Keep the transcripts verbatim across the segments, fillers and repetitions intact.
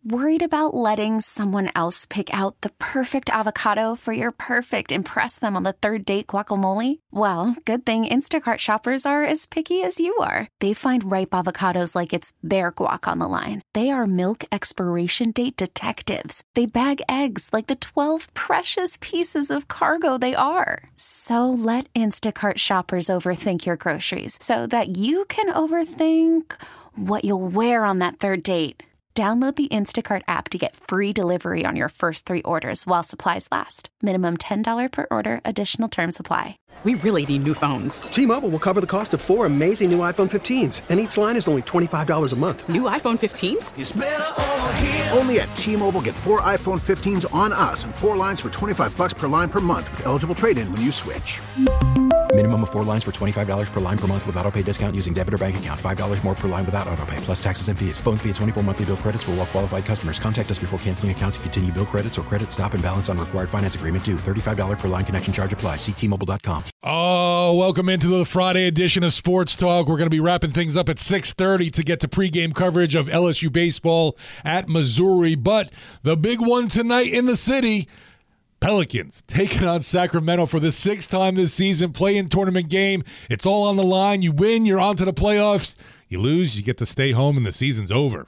Worried about letting someone else pick out the perfect avocado for your perfect impress them on the third date guacamole? Well, good thing Instacart shoppers are as picky as you are. They find ripe avocados like it's their guac on the line. They are milk expiration date detectives. They bag eggs like the twelve precious pieces of cargo they are. So let Instacart shoppers overthink your groceries so that you can overthink what you'll wear on that third date. Download the Instacart app to get free delivery on your first three orders while supplies last. Minimum ten dollars per order. Additional terms apply. We really need new phones. T-Mobile will cover the cost of four amazing new iPhone fifteens, and each line is only twenty-five dollars a month. New iPhone fifteens? It's better over here. Only at T-Mobile, get four iPhone fifteens on us and four lines for twenty-five dollars per line per month with eligible trade-in when you switch. Minimum of four lines for twenty-five dollars per line per month with autopay discount using debit or bank account. five dollars more per line without autopay, plus taxes and fees. Phone fee at twenty-four monthly bill credits for well-qualified customers. Contact us before canceling account to continue bill credits or credit stop and balance on required finance agreement due. thirty-five dollars per line connection charge applies. See T Mobile dot com. Oh, welcome into the Friday edition of Sports Talk. We're going to be wrapping things up at six thirty to get to pregame coverage of L S U baseball at Missouri. But the big one tonight in the city, Pelicans taking on Sacramento for the sixth time this season, play-in tournament game. It's all on the line. You win, you're on to the playoffs. You lose, you get to stay home, and the season's over.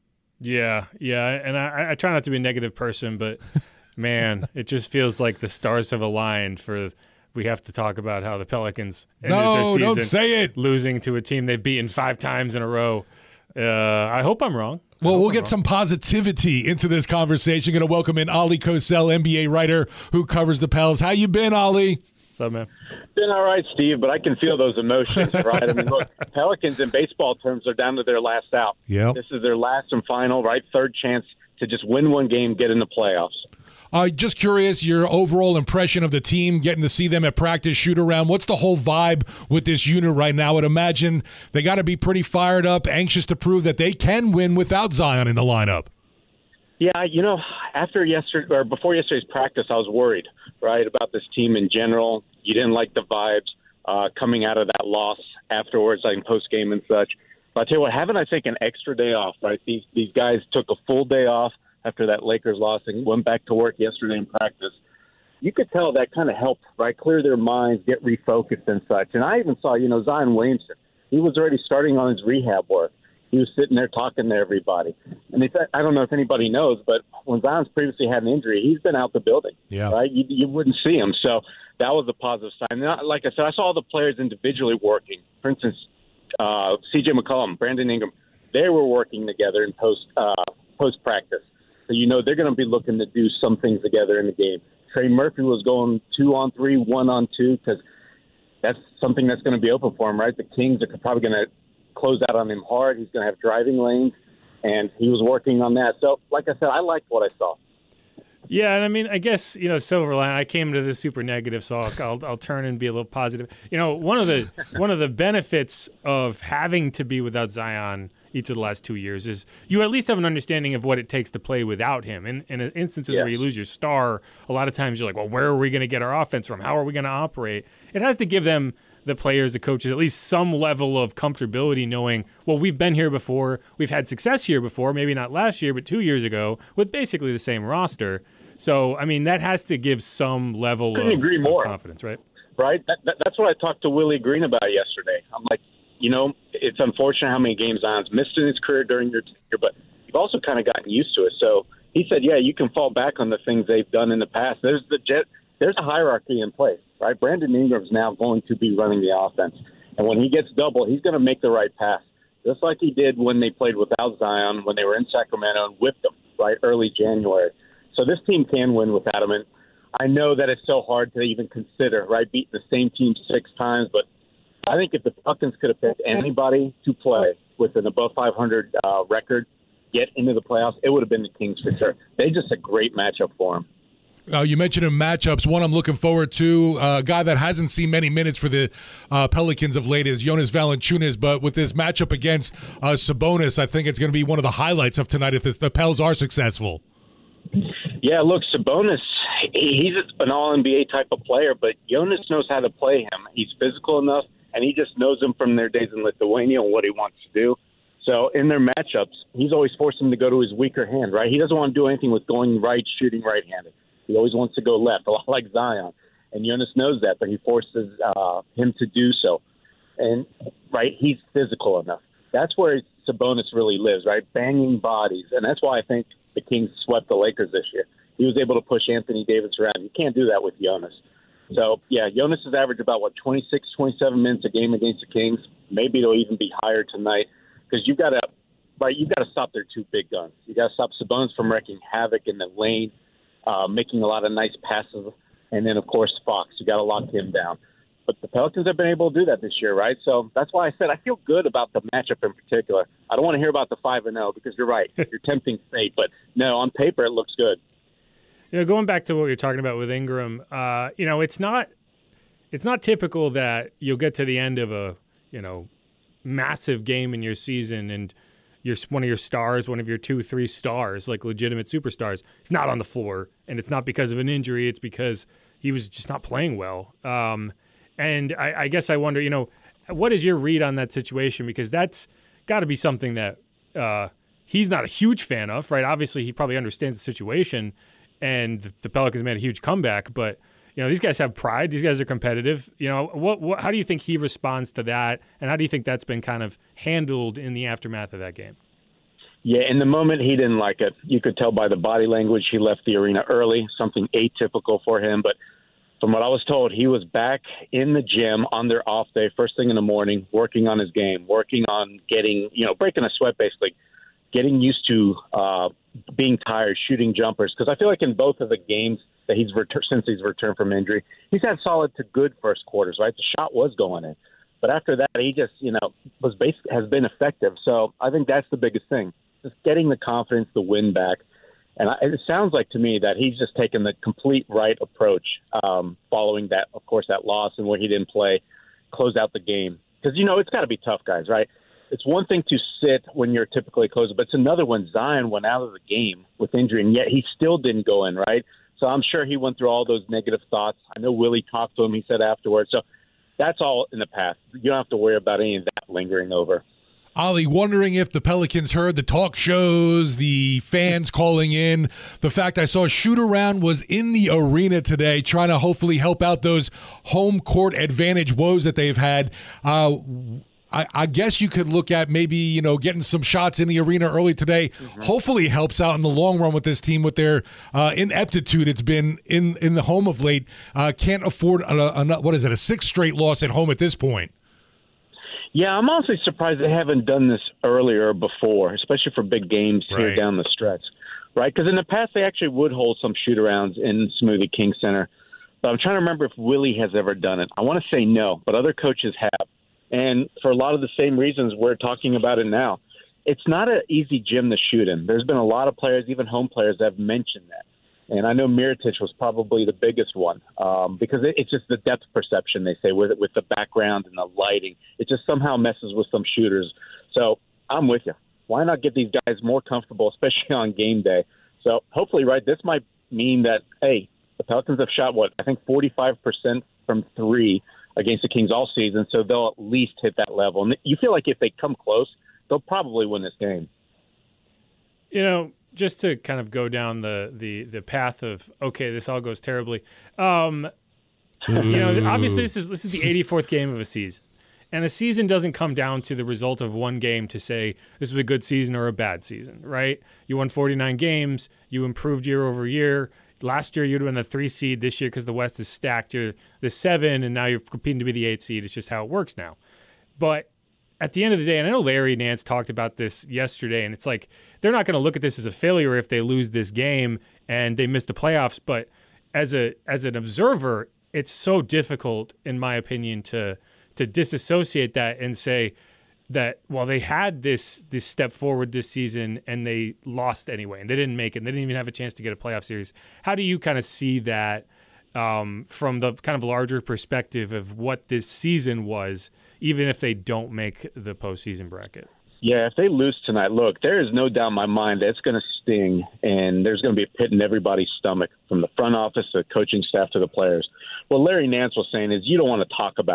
Yeah, yeah, and I, I try not to be a negative person, but, man, it just feels like the stars have aligned for – we have to talk about how the Pelicans ended no, their season don't say it. losing to a team they've beaten five times in a row. Uh, I hope I'm wrong. Well, we'll get some positivity into this conversation. Going to welcome in Ali Kosel, N B A writer who covers the Pels. How you been, Ali? What's up, man? Been all right, Steve, but I can feel those emotions, right? I mean, look, Pelicans in baseball terms are down to their last out. Yep. This is their last and final, right, third chance to just win one game, get in the playoffs. Uh, just curious, your overall impression of the team, getting to see them at practice, shoot around. What's the whole vibe with this unit right now? I'd imagine they got to be pretty fired up, anxious to prove that they can win without Zion in the lineup. Yeah, you know, after yesterday or before yesterday's practice, I was worried, right, about this team in general. You didn't like the vibes uh, coming out of that loss afterwards, like in post game and such. But I tell you what, having I think an extra day off, right? These these guys took a full day off after that Lakers loss and went back to work yesterday in practice. You could tell that kind of helped, right, clear their minds, get refocused and such. And I even saw, you know, Zion Williamson. He was already starting on his rehab work. He was sitting there talking to everybody. And if, I don't know if anybody knows, but when Zion's previously had an injury, he's been out the building, yeah. right? You, you wouldn't see him. So that was a positive sign. And like I said, I saw all the players individually working. For instance, uh, C J McCollum, Brandon Ingram, they were working together in post uh, post practice. So, you know, they're going to be looking to do some things together in the game. Trey Murphy was going two on three, one on two, because that's something that's going to be open for him, right? The Kings are probably going to close out on him hard. He's going to have driving lanes, and he was working on that. So, like I said, I liked what I saw. Yeah, and I mean, I guess, you know, Silverline, I came to this super negative, so I'll, I'll I'll turn and be a little positive. You know, one of the one of the benefits of having to be without Zion each of the last two years is you at least have an understanding of what it takes to play without him. In, in instances yeah. where you lose your star, a lot of times you're like, well, where are we going to get our offense from? How are we going to operate? It has to give them, the players, the coaches, at least some level of comfortability knowing, well, we've been here before. We've had success here before, maybe not last year, but two years ago with basically the same roster. So, I mean, that has to give some level of, agree more. of confidence, right? Right. That, that, that's what I talked to Willie Green about yesterday. I'm like, you know, it's unfortunate how many games Zion's missed in his career during your tenure, but you've also kind of gotten used to it. So he said, yeah, you can fall back on the things they've done in the past. There's the jet. There's a hierarchy in place, right? Brandon Ingram's now going to be running the offense. And when he gets double, he's going to make the right pass, just like he did when they played without Zion, when they were in Sacramento and whipped them, right, early January. So this team can win without him. And I know that it's so hard to even consider, right, beating the same team six times. But I think if the Pelicans could have picked anybody to play with an above five hundred uh, record, get into the playoffs, it would have been the Kings for sure. They're just a great matchup for them. Uh, you mentioned in matchups. One I'm looking forward to, uh, a guy that hasn't seen many minutes for the uh, Pelicans of late is Jonas Valanciunas. But with this matchup against uh, Sabonis, I think it's going to be one of the highlights of tonight if the, the Pels are successful. Yeah, look, Sabonis, he's an all N B A type of player, but Jonas knows how to play him. He's physical enough, and he just knows him from their days in Lithuania and what he wants to do. So in their matchups, he's always forced him to go to his weaker hand, right? He doesn't want to do anything with going right, shooting right-handed. He always wants to go left, a lot like Zion. And Jonas knows that, but he forces uh, him to do so. And, right, he's physical enough. That's where Sabonis really lives, right? Banging bodies. And that's why I think the Kings swept the Lakers this year. He was able to push Anthony Davis around. You can't do that with Jonas. So, yeah, Jonas has averaged about, what, twenty-six, twenty-seven minutes a game against the Kings. Maybe it'll even be higher tonight. Because you've got to, right? You've got to stop their two big guns. You got to stop Sabonis from wreaking havoc in the lane, uh, making a lot of nice passes, and then of course Fox. You got to lock him down. But the Pelicans have been able to do that this year, right? So that's why I said I feel good about the matchup in particular. I don't want to hear about the five and zero because you're right. You're tempting fate, but no, on paper it looks good. You know, going back to what you're talking about with Ingram, uh, you know, it's not it's not typical that you'll get to the end of a you know. massive game in your season and you're one of your stars, one of your two, three stars, like legitimate superstars, is not on the floor. And it's not because of an injury. It's because he was just not playing well. Um, and I, I guess I wonder, you know, what is your read on that situation? Because that's got to be something that uh, he's not a huge fan of, right? Obviously, he probably understands the situation and the Pelicans made a huge comeback, but you know, these guys have pride. These guys are competitive. You know, what, what? How do you think he responds to that, and how do you think that's been kind of handled in the aftermath of that game? Yeah, in the moment, he didn't like it. You could tell by the body language. He left the arena early, something atypical for him. But from what I was told, he was back in the gym on their off day, first thing in the morning, working on his game, working on getting, you know, breaking a sweat, basically, getting used to uh, being tired, shooting jumpers. Because I feel like in both of the games that he's returned since he's returned from injury, he's had solid to good first quarters, right? The shot was going in. But after that, he just, you know, was basically has been effective. So I think that's the biggest thing, just getting the confidence, the win back. And I, it sounds like to me that he's just taken the complete right approach um, following that, of course, that loss and where he didn't play, close out the game. Because, you know, it's got to be tough, guys, right? It's one thing to sit when you're typically closing, but it's another when Zion went out of the game with injury, and yet he still didn't go in, right? So I'm sure he went through all those negative thoughts. I know Willie talked to him, he said afterwards. So that's all in the past. You don't have to worry about any of that lingering over. Ollie, wondering if the Pelicans heard the talk shows, the fans calling in, the fact I saw Shoot Around was in the arena today trying to hopefully help out those home court advantage woes that they've had. Uh, I, I guess you could look at maybe, you know, getting some shots in the arena early today. Mm-hmm. Hopefully helps out in the long run with this team with their uh, ineptitude. It's been in, in the home of late. Uh, can't afford, a, a, what is it, a sixth straight loss at home at this point. Yeah, I'm honestly surprised they haven't done this earlier or before, especially for big games right here down the stretch, right? Because in the past, they actually would hold some shoot-arounds in Smoothie King Center. But I'm trying to remember if Willie has ever done it. I want to say no, but other coaches have. And for a lot of the same reasons we're talking about it now. It's not an easy gym to shoot in. There's been a lot of players, even home players, that have mentioned that. And I know Mirotic was probably the biggest one um, because it, it's just the depth perception, they say, with with the background and the lighting. It just somehow messes with some shooters. So I'm with you. Why not get these guys more comfortable, especially on game day? So hopefully, right, this might mean that, hey, the Pelicans have shot, what, I think forty-five percent from three against the Kings all season, so they'll at least hit that level. And you feel like if they come close, they'll probably win this game. You know, just to kind of go down the the, the path of, okay, this all goes terribly. Um, you know, obviously this is this is the eighty-fourth game of a season. And a season doesn't come down to the result of one game to say this was a good season or a bad season, right? You won forty-nine games. You improved year over year. Last year, you'd been a three seed. This year, because the West is stacked, you're the seven, and now you're competing to be the eight seed. It's just how it works now. But at the end of the day, and I know Larry Nance talked about this yesterday, and it's like they're not going to look at this as a failure if they lose this game and they miss the playoffs. But as a as an observer, it's so difficult, in my opinion, to to disassociate that and say that, well, they had this this step forward this season and they lost anyway, and they didn't make it. And they didn't even have a chance to get a playoff series. How do you kind of see that um, from the kind of larger perspective of what this season was, even if they don't make the postseason bracket? Yeah, if they lose tonight, look, there is no doubt in my mind that it's going to sting, and there's going to be a pit in everybody's stomach, from the front office to the coaching staff to the players. What Larry Nance was saying is you don't want to talk about it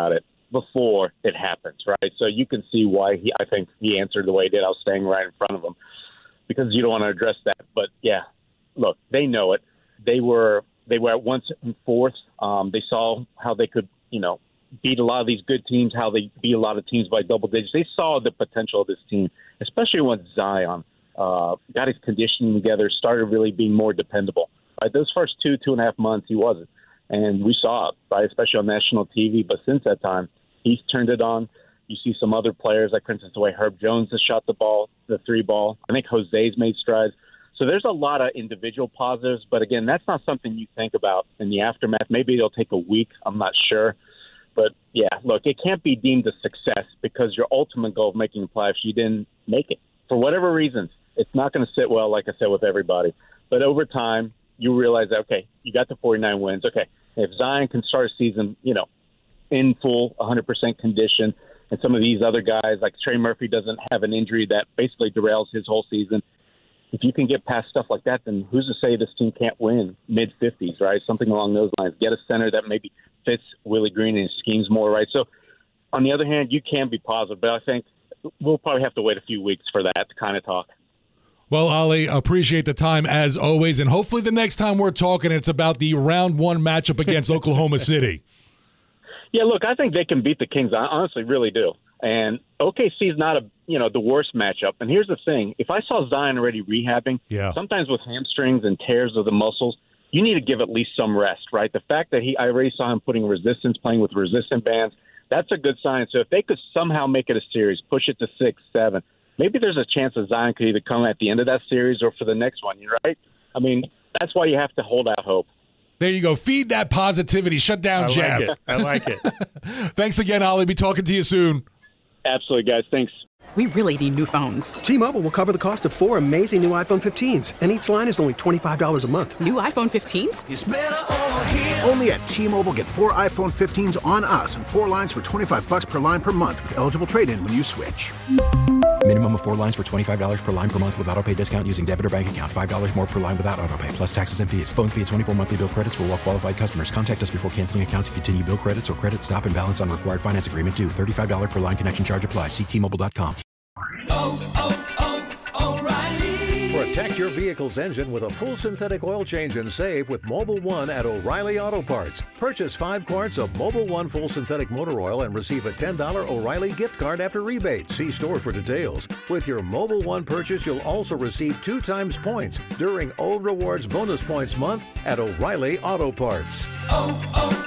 before it happens, right? So you can see why he, I think he answered the way he did. I was staying right in front of him because you don't want to address that. But yeah, look, they know it. They were they were at once and fourth. Um, they saw how they could, you know, beat a lot of these good teams, how they beat a lot of teams by double digits. They saw the potential of this team, especially once Zion uh, got his conditioning together, started really being more dependable. Right? Those first two, two and a half months, he wasn't. And we saw it, right, especially on national T V. But since that time, he's turned it on. You see some other players, like, for instance, the way Herb Jones has shot the ball, the three ball. I think Jose's made strides. So there's a lot of individual positives. But, again, that's not something you think about in the aftermath. Maybe it'll take a week. I'm not sure. But, yeah, look, it can't be deemed a success because your ultimate goal of making the playoffs, you didn't make it. For whatever reasons, it's not going to sit well, like I said, with everybody. But over time, you realize that, okay, you got the forty-nine wins. Okay, if Zion can start a season, you know, in full one hundred percent condition, and some of these other guys, like Trey Murphy, doesn't have an injury that basically derails his whole season. If you can get past stuff like that, then who's to say this team can't win mid-fifties, right? Something along those lines. Get a center that maybe fits Willie Green and schemes more, right? So, on the other hand, you can be positive, but I think we'll probably have to wait a few weeks for that kind of talk. Well, Ali, appreciate the time as always, and hopefully the next time we're talking, it's about the round one matchup against Oklahoma City. Yeah, look, I think they can beat the Kings. I honestly really do. And O K C is not a you know the worst matchup. And here's the thing: if I saw Zion already rehabbing, yeah. sometimes with hamstrings and tears of the muscles, you need to give at least some rest, right? The fact that he, I already saw him putting resistance, playing with resistant bands, that's a good sign. So if they could somehow make it a series, push it to six, seven. Maybe there's a chance that Zion could either come at the end of that series or for the next one, right? I mean, that's why you have to hold out hope. There you go. Feed that positivity. Shut down, I Jeff. Like it. I like it. Thanks again, Ali. Be talking to you soon. Absolutely, guys. Thanks. We really need new phones. T-Mobile will cover the cost of four amazing new iPhone fifteens, and each line is only twenty-five dollars a month. New iPhone fifteens? It's better over here. Only at T-Mobile, get four iPhone fifteens on us and four lines for twenty-five bucks per line per month with eligible trade-in when you switch. Minimum of four lines for twenty-five dollars per line per month with autopay discount using debit or bank account. five dollars more per line without autopay, plus taxes and fees. Phone fee at twenty-four monthly bill credits for well-qualified customers. Contact us before canceling account to continue bill credits or credit stop and balance on required finance agreement due. thirty-five dollars per line connection charge applies. See T Mobile dot com. Oh, oh, oh, O'Reilly. Protect your vehicle's engine with a full synthetic oil change and save with Mobil one at O'Reilly Auto Parts. Purchase five quarts of Mobil one full synthetic motor oil and receive a ten dollars O'Reilly gift card after rebate. See store for details. With your Mobil one purchase, you'll also receive two times points during O Rewards Bonus Points Month at O'Reilly Auto Parts. Oh, oh.